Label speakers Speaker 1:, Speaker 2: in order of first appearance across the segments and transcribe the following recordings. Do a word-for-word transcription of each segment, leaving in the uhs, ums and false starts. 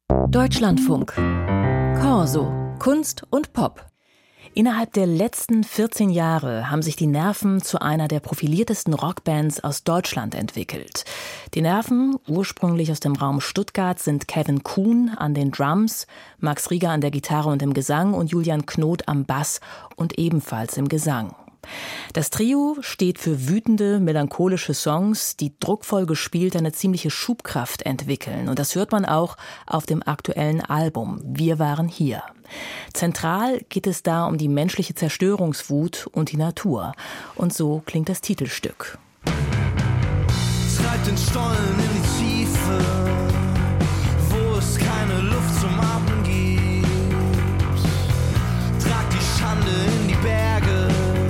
Speaker 1: Deutschlandfunk. Corso. Kunst und Pop. Innerhalb der letzten vierzehn Jahre haben sich die Nerven zu einer der profiliertesten Rockbands aus Deutschland entwickelt. Die Nerven, ursprünglich aus dem Raum Stuttgart, sind Kevin Kuhn an den Drums, Max Rieger an der Gitarre und im Gesang und Julian Knot am Bass und ebenfalls im Gesang. Das Trio steht für wütende, melancholische Songs, die druckvoll gespielt eine ziemliche Schubkraft entwickeln. Und das hört man auch auf dem aktuellen Album Wir waren hier. Zentral geht es da um die menschliche Zerstörungswut und die Natur. Und so klingt das Titelstück.
Speaker 2: Treibt den Stollen in die Tiefe, wo es keine Luft zum Atmen gibt. Tragt die Schande in die Berge,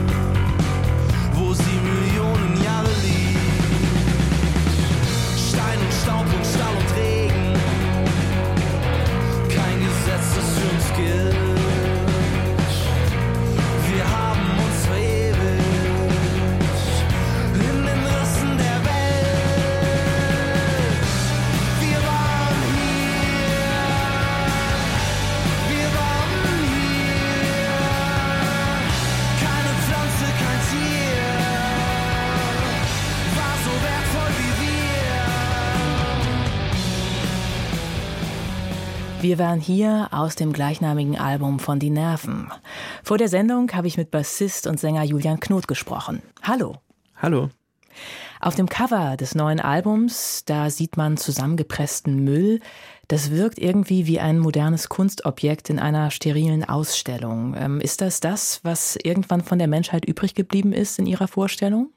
Speaker 2: wo sie Millionen Jahre liegt. Stein und Staub und Stall und Regen, kein Gesetz, das für uns gilt. Wir haben uns verewigt in den Rissen der Welt. Wir waren hier, wir waren hier. Keine Pflanze, kein Tier war so wertvoll wie wir.
Speaker 1: Wir waren hier aus dem gleichnamigen Album von Die Nerven. Vor der Sendung habe ich mit Bassist und Sänger Julian Knot gesprochen. Hallo.
Speaker 3: Hallo.
Speaker 1: Auf dem Cover des neuen Albums, da sieht man zusammengepressten Müll. Das wirkt irgendwie wie ein modernes Kunstobjekt in einer sterilen Ausstellung. Ähm, ist das das, was irgendwann von der Menschheit übrig geblieben ist in Ihrer Vorstellung?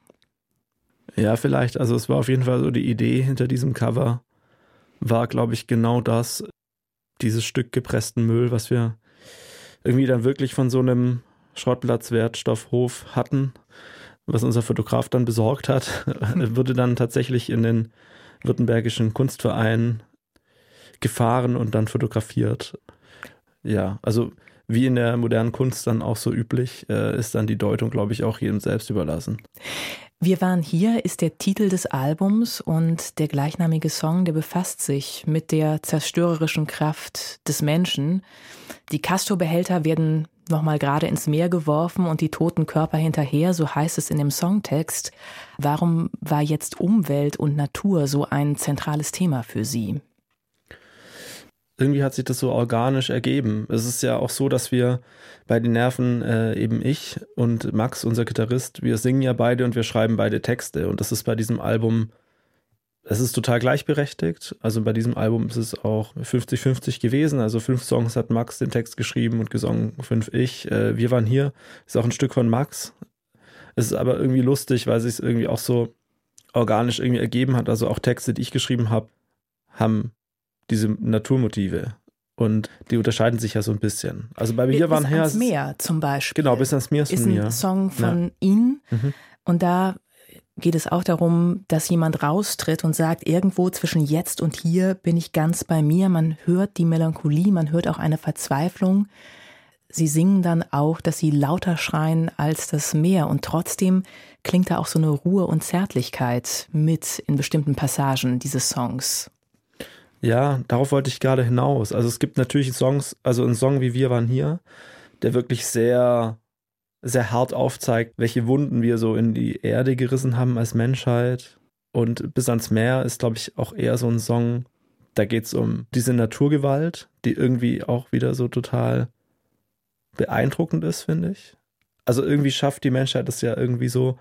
Speaker 3: Ja, vielleicht. Also es war auf jeden Fall so die Idee hinter diesem Cover, war, glaube ich, genau das, dieses Stück gepressten Müll, was wir irgendwie dann wirklich von so einem Schrottplatz-Wertstoffhof hatten, was unser Fotograf dann besorgt hat, wurde dann tatsächlich in den württembergischen Kunstverein gefahren und dann fotografiert. Ja, also wie in der modernen Kunst dann auch so üblich, äh, ist dann die Deutung, glaube ich, auch jedem selbst überlassen.
Speaker 1: Wir waren hier ist der Titel des Albums und der gleichnamige Song, der befasst sich mit der zerstörerischen Kraft des Menschen. Die Castor-Behälter werden nochmal gerade ins Meer geworfen und die toten Körper hinterher, so heißt es in dem Songtext. Warum war jetzt Umwelt und Natur so ein zentrales Thema für Sie?
Speaker 3: Irgendwie hat sich das so organisch ergeben. Es ist ja auch so, dass wir bei den Nerven, äh, eben ich und Max, unser Gitarrist, wir singen ja beide und wir schreiben beide Texte. Und das ist bei diesem Album, es ist total gleichberechtigt. Also bei diesem Album ist es auch fünfzig fünfzig gewesen. Also fünf Songs hat Max den Text geschrieben und gesungen, fünf ich. Äh, wir waren hier, ist auch ein Stück von Max. Es ist aber irgendwie lustig, weil sich es irgendwie auch so organisch irgendwie ergeben hat. Also auch Texte, die ich geschrieben habe, haben diese Naturmotive. Und die unterscheiden sich ja so ein bisschen. Also bei Wir waren her.
Speaker 1: Bis ans Meer zum Beispiel.
Speaker 3: Genau, Bis ans Meer ist
Speaker 1: ein
Speaker 3: mir.
Speaker 1: Song von
Speaker 3: ja.
Speaker 1: Ihnen.
Speaker 3: Mhm.
Speaker 1: Und da geht es auch darum, dass jemand raustritt und sagt, irgendwo zwischen jetzt und hier bin ich ganz bei mir. Man hört die Melancholie, man hört auch eine Verzweiflung. Sie singen dann auch, dass sie lauter schreien als das Meer. Und trotzdem klingt da auch so eine Ruhe und Zärtlichkeit mit in bestimmten Passagen dieses Songs.
Speaker 3: Ja, darauf wollte ich gerade hinaus. Also es gibt natürlich Songs, also ein Song wie Wir waren hier, der wirklich sehr, sehr hart aufzeigt, welche Wunden wir so in die Erde gerissen haben als Menschheit. Und Bis ans Meer ist, glaube ich, auch eher so ein Song, da geht es um diese Naturgewalt, die irgendwie auch wieder so total beeindruckend ist, finde ich. Also irgendwie schafft die Menschheit es ja irgendwie so,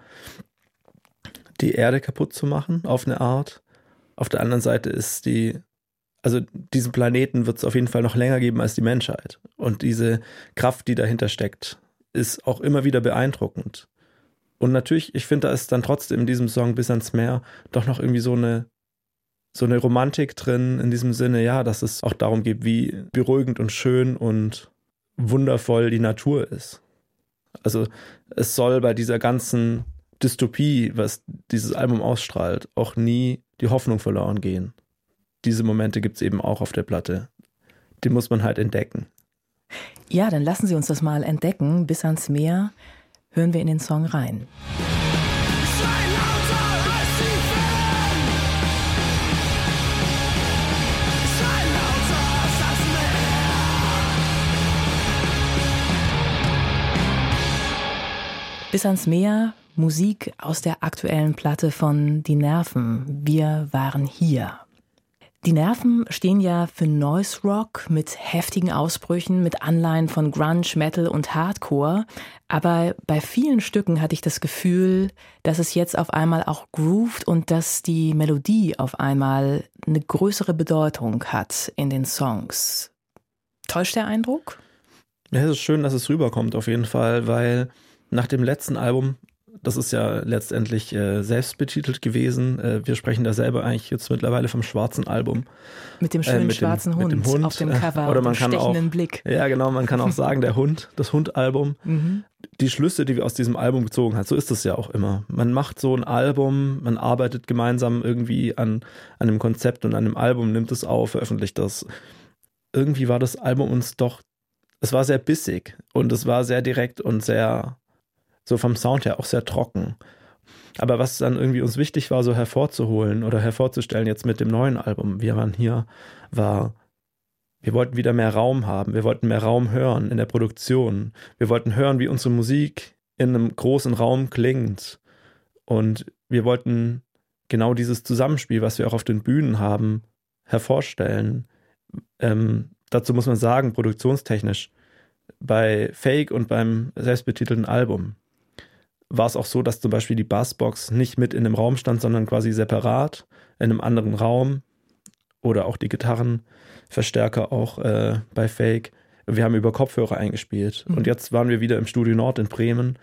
Speaker 3: die Erde kaputt zu machen, auf eine Art. Auf der anderen Seite ist die Also diesen Planeten wird es auf jeden Fall noch länger geben als die Menschheit. Und diese Kraft, die dahinter steckt, ist auch immer wieder beeindruckend. Und natürlich, ich finde, da ist dann trotzdem in diesem Song Bis ans Meer doch noch irgendwie so eine, so eine Romantik drin, in diesem Sinne, ja, dass es auch darum geht, wie beruhigend und schön und wundervoll die Natur ist. Also es soll bei dieser ganzen Dystopie, was dieses Album ausstrahlt, auch nie die Hoffnung verloren gehen. Diese Momente gibt es eben auch auf der Platte. Die muss man halt entdecken.
Speaker 1: Ja, dann lassen Sie uns das mal entdecken. Bis ans Meer hören wir in den Song rein.
Speaker 2: Schrei lauter als die Wellen. Schrei lauter als
Speaker 1: Bis ans Meer, Musik aus der aktuellen Platte von Die Nerven. Wir waren hier. Die Nerven stehen ja für Noise Rock mit heftigen Ausbrüchen, mit Anleihen von Grunge, Metal und Hardcore. Aber bei vielen Stücken hatte ich das Gefühl, dass es jetzt auf einmal auch groovt und dass die Melodie auf einmal eine größere Bedeutung hat in den Songs. Täuscht der Eindruck?
Speaker 3: Ja, es ist schön, dass es rüberkommt auf jeden Fall, weil nach dem letzten Album, das ist ja letztendlich äh, selbst betitelt gewesen. Äh, wir sprechen da selber eigentlich jetzt mittlerweile vom schwarzen Album.
Speaker 1: Mit dem schönen
Speaker 3: äh, mit
Speaker 1: schwarzen
Speaker 3: dem,
Speaker 1: Hund,
Speaker 3: mit dem Hund
Speaker 1: auf dem Cover,
Speaker 3: oder man
Speaker 1: mit dem
Speaker 3: kann
Speaker 1: stechenden
Speaker 3: auch,
Speaker 1: Blick.
Speaker 3: Ja, genau, man kann auch sagen, der Hund, das Hund-Album. Mhm. Die Schlüsse, die wir aus diesem Album gezogen haben, so ist es ja auch immer. Man macht so ein Album, man arbeitet gemeinsam irgendwie an, an einem Konzept und an einem Album, nimmt es auf, veröffentlicht das. Irgendwie war das Album uns doch, es war sehr bissig und es war sehr direkt und sehr, so vom Sound her auch sehr trocken. Aber was dann irgendwie uns wichtig war, so hervorzuholen oder hervorzustellen jetzt mit dem neuen Album, wir waren hier, war, wir wollten wieder mehr Raum haben, wir wollten mehr Raum hören in der Produktion, wir wollten hören, wie unsere Musik in einem großen Raum klingt und wir wollten genau dieses Zusammenspiel, was wir auch auf den Bühnen haben, hervorstellen. Ähm, dazu muss man sagen, produktionstechnisch, bei Fake und beim selbstbetitelten Album war es auch so, dass zum Beispiel die Bassbox nicht mit in einem Raum stand, sondern quasi separat in einem anderen Raum oder auch die Gitarrenverstärker auch äh, bei Fake. Wir haben über Kopfhörer eingespielt mhm. und jetzt waren wir wieder im Studio Nord in Bremen.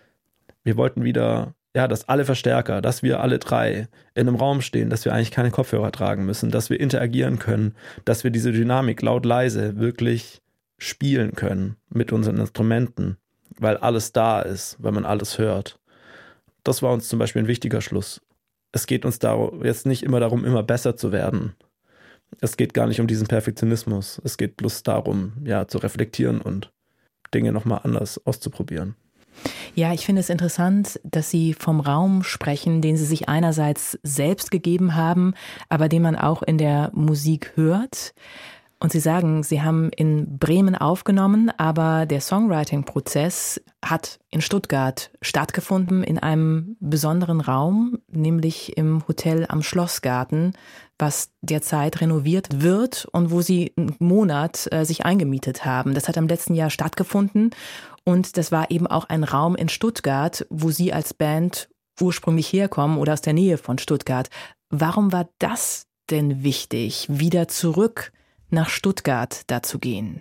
Speaker 3: Wir wollten wieder, ja, dass alle Verstärker, dass wir alle drei in einem Raum stehen, dass wir eigentlich keine Kopfhörer tragen müssen, dass wir interagieren können, dass wir diese Dynamik laut-leise wirklich spielen können mit unseren Instrumenten, weil alles da ist, weil man alles hört. Das war uns zum Beispiel ein wichtiger Schluss. Es geht uns da jetzt nicht immer darum, immer besser zu werden. Es geht gar nicht um diesen Perfektionismus. Es geht bloß darum, ja, zu reflektieren und Dinge nochmal anders auszuprobieren.
Speaker 1: Ja, ich finde es interessant, dass Sie vom Raum sprechen, den Sie sich einerseits selbst gegeben haben, aber den man auch in der Musik hört. Und Sie sagen, Sie haben in Bremen aufgenommen, aber der Songwriting-Prozess hat in Stuttgart stattgefunden, in einem besonderen Raum, nämlich im Hotel am Schlossgarten, was derzeit renoviert wird und wo Sie einen Monat äh, sich eingemietet haben. Das hat im letzten Jahr stattgefunden und das war eben auch ein Raum in Stuttgart, wo Sie als Band ursprünglich herkommen oder aus der Nähe von Stuttgart. Warum war das denn wichtig, wieder zurück nach Stuttgart da zu gehen?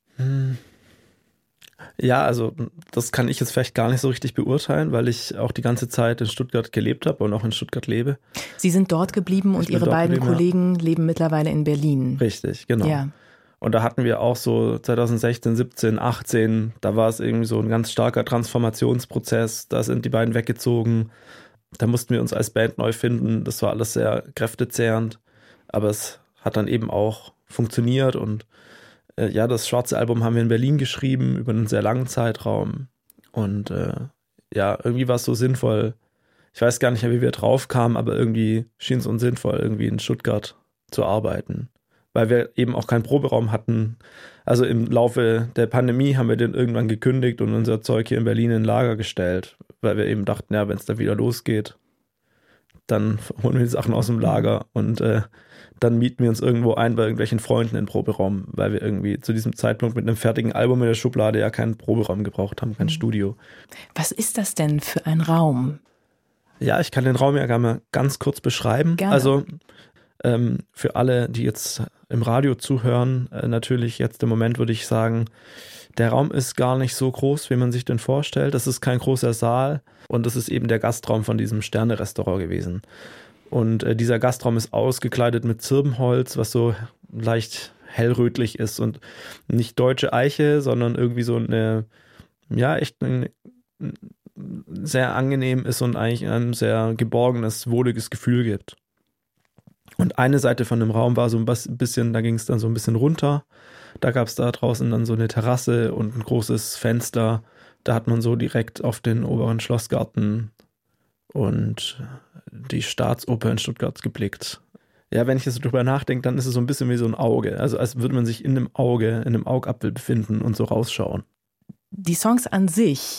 Speaker 3: Ja, also das kann ich jetzt vielleicht gar nicht so richtig beurteilen, weil ich auch die ganze Zeit in Stuttgart gelebt habe und auch in Stuttgart lebe.
Speaker 1: Sie sind dort geblieben und Ihre beiden geblieben, Kollegen ja. leben mittlerweile in Berlin.
Speaker 3: Richtig, genau. Ja. Und da hatten wir auch so zwanzig sechzehn, siebzehn, achtzehn, da war es irgendwie so ein ganz starker Transformationsprozess. Da sind die beiden weggezogen. Da mussten wir uns als Band neu finden. Das war alles sehr kräftezehrend. Aber es hat dann eben auch funktioniert und äh, ja, das schwarze Album haben wir in Berlin geschrieben über einen sehr langen Zeitraum und äh, ja, irgendwie war es so sinnvoll. Ich weiß gar nicht mehr, wie wir drauf kamen, aber irgendwie schien es uns sinnvoll, irgendwie in Stuttgart zu arbeiten, weil wir eben auch keinen Proberaum hatten. Also im Laufe der Pandemie haben wir den irgendwann gekündigt und unser Zeug hier in Berlin in Lager gestellt, weil wir eben dachten, ja, wenn es da wieder losgeht, dann holen wir die Sachen aus dem Lager und äh, dann mieten wir uns irgendwo ein bei irgendwelchen Freunden in den Proberaum, weil wir irgendwie zu diesem Zeitpunkt mit einem fertigen Album in der Schublade ja keinen Proberaum gebraucht haben, kein Studio.
Speaker 1: Was ist das denn für ein Raum?
Speaker 3: Ja, ich kann den Raum ja gerne mal ganz kurz beschreiben.
Speaker 1: Gerne.
Speaker 3: Also ähm, für alle, die jetzt im Radio zuhören, äh, natürlich jetzt im Moment würde ich sagen, der Raum ist gar nicht so groß, wie man sich den vorstellt. Das ist kein großer Saal und das ist eben der Gastraum von diesem Sterne-Restaurant gewesen. Und äh, dieser Gastraum ist ausgekleidet mit Zirbenholz, was so leicht hellrötlich ist und nicht deutsche Eiche, sondern irgendwie so eine, ja, echt ein, sehr angenehm ist und eigentlich ein sehr geborgenes, wohliges Gefühl gibt. Und eine Seite von dem Raum war so ein bisschen, da ging es dann so ein bisschen runter. Da gab es da draußen dann so eine Terrasse und ein großes Fenster. Da hat man so direkt auf den oberen Schlossgarten und die Staatsoper in Stuttgart geblickt. Ja, wenn ich jetzt drüber nachdenke, dann ist es so ein bisschen wie so ein Auge. Also als würde man sich in einem Auge, in einem Augapfel befinden und so rausschauen.
Speaker 1: Die Songs an sich,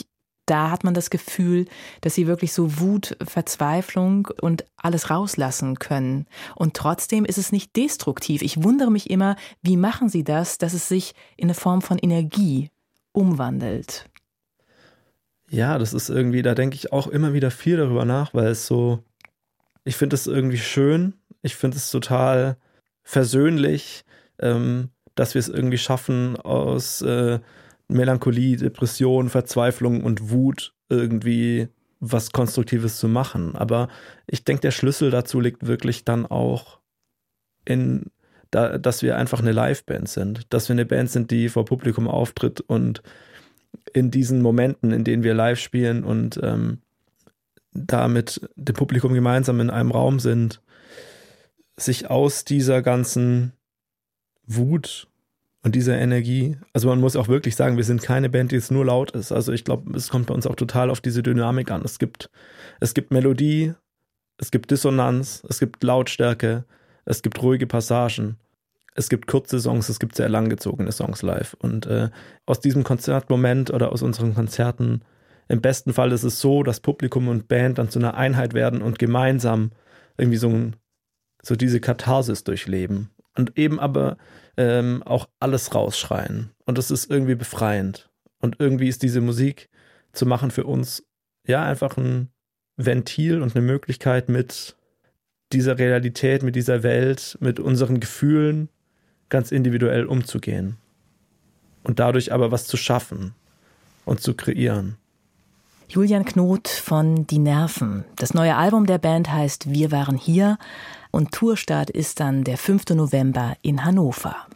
Speaker 1: da hat man das Gefühl, dass sie wirklich so Wut, Verzweiflung und alles rauslassen können. Und trotzdem ist es nicht destruktiv. Ich wundere mich immer, wie machen sie das, dass es sich in eine Form von Energie umwandelt?
Speaker 3: Ja, das ist irgendwie, da denke ich auch immer wieder viel darüber nach, weil es so, ich finde es irgendwie schön, ich finde es total versöhnlich, ähm, dass wir es irgendwie schaffen, aus äh, Melancholie, Depression, Verzweiflung und Wut irgendwie was Konstruktives zu machen. Aber ich denke, der Schlüssel dazu liegt wirklich dann auch in, da, dass wir einfach eine Liveband sind. Dass wir eine Band sind, die vor Publikum auftritt und in diesen Momenten, in denen wir live spielen und ähm, da mit dem Publikum gemeinsam in einem Raum sind, sich aus dieser ganzen Wut und dieser Energie, also man muss auch wirklich sagen, wir sind keine Band, die jetzt nur laut ist. Also ich glaube, es kommt bei uns auch total auf diese Dynamik an. Es gibt, es gibt Melodie, es gibt Dissonanz, es gibt Lautstärke, es gibt ruhige Passagen, es gibt kurze Songs, es gibt sehr langgezogene Songs live. Und äh, aus diesem Konzertmoment oder aus unseren Konzerten, im besten Fall ist es so, dass Publikum und Band dann zu einer Einheit werden und gemeinsam irgendwie so, ein, so diese Katharsis durchleben. Und eben aber ähm, auch alles rausschreien. Und das ist irgendwie befreiend. Und irgendwie ist diese Musik zu machen für uns ja einfach ein Ventil und eine Möglichkeit, mit dieser Realität, mit dieser Welt, mit unseren Gefühlen ganz individuell umzugehen. Und dadurch aber was zu schaffen und zu kreieren.
Speaker 1: Julian Knot von Die Nerven. Das neue Album der Band heißt Wir waren hier und Tourstart ist dann der fünfte November in Hannover.